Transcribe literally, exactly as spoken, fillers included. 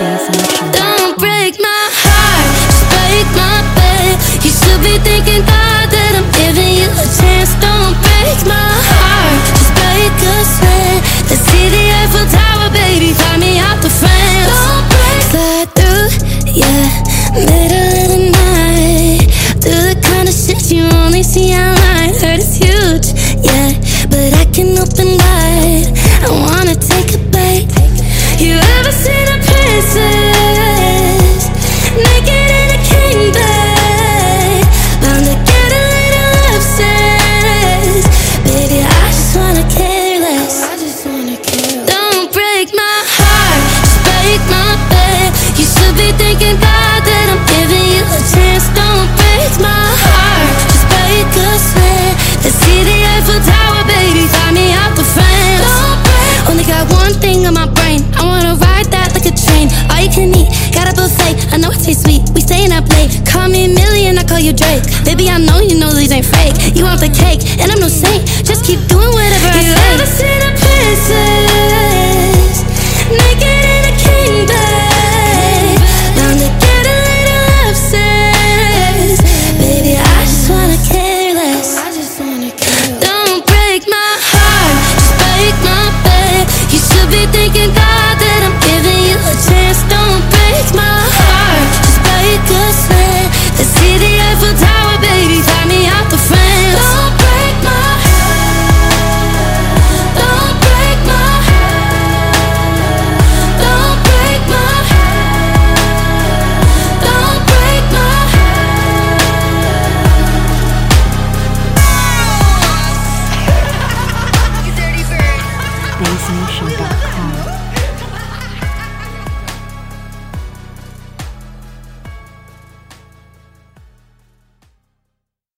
Don't break my heart, just break my bed. You should be thanking God that I'm giving you a chance. Don't break my heart, just break a sweat. Let's see the Eiffel Tower, baby, fly me out to France. Don't break, slide through, yeah, middle of the night. Do the kind of shit you only see online. Heard it's huge, yeah, but I can open wide. I wanna take a bite. You ever seen a princess naked in a king bed, bound to get a little obsessed? Baby, I just wanna care less. I just wanna care. Don't break my heart, just break my bed. You should be thanking God that I'm giving you a chance. Don't break my heart, just break a sweat. Let's see the Eiffel Tower, baby, fly me out to France. Don't break. Only got one thing on my brain, I wanna ride that like a train. All you can eat, got a buffet, I know it tastes sweet, we staying up late. Call me a million, I call you Drake. Baby, I know you know these ain't fake. You want the cake, and I'm no saint, just keep doing whatever I say. You ever seen a princess naked in a king bed, bound to get a little obsessed? Baby, I just wanna care less. I just wanna care. Don't break my heart, just break my bed. You should be thanking God that I'm giving you a chance. Don't break my heart, just break a sweat. Let's see the Eiffel Tower, baby, fly me out to France. Don't break my heart, don't break my heart, don't break my heart, don't break my Bass Nation dot com